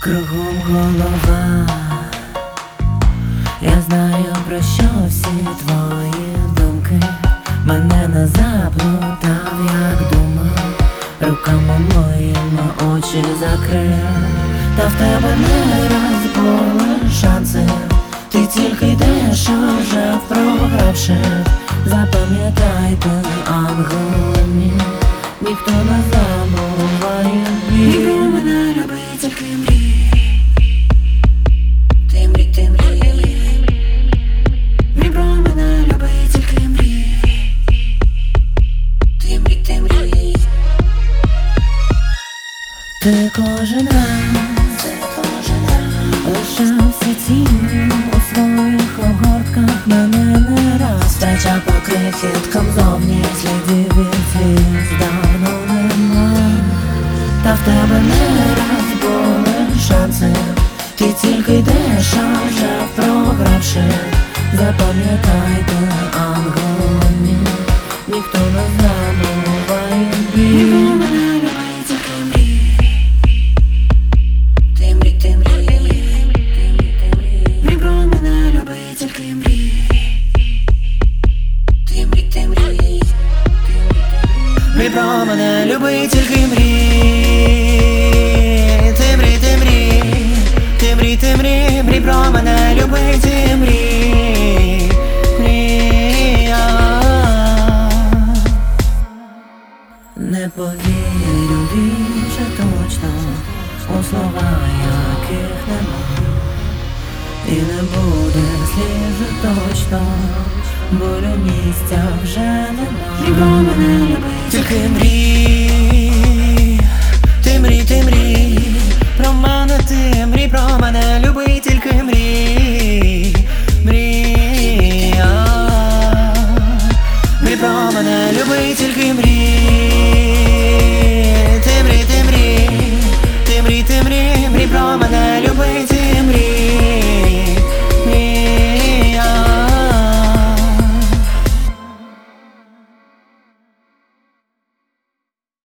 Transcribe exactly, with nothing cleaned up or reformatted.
Кругом голова, я знаю, про що всі твої думки. Мене не заплутав, як думав, руками моїми очі закрив. Та в тебе не раз були шанси, ти тільки йдеш, уже програвши. Запам'ятайте, ангели мій, ніхто не забуває біль. Ніхто мене любить, тільки мрій. Ти мрій, ти мрій. Мрій про мене любить, тільки мрій. Ти мрій, ти мрій. Ти кожен раз, ти кожен раз лишався тінню у своїх огортках. Мене не раз втрачав по крихіткам зовні, слідів від сліз давно нема. Та в тебе не раз були шанси, ти тільки йдеш, а вже програвши. Запам'ятайте, ангели мій, ніхто не забуває біль. Ніхто мене любить, тільки мрій. Ти мрій, ти мрій. Мрій про мене любить, тільки мрій. Ти мрій, ти мрій. Мрій про мене любить, тільки мрій. Ти мрій, ти мрій. Ти мрій, ти мрій. Мрій про мене любить, ти мрій. Мрія. Не повірю більше точно у слова, яких нема. І не буде слів вже точно, болю місця вже нема. Мрій про мене любить, тільки мрій.